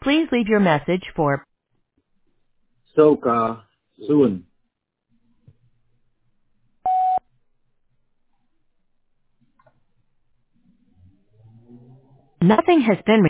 Please leave your message for Soka soon. nothing has been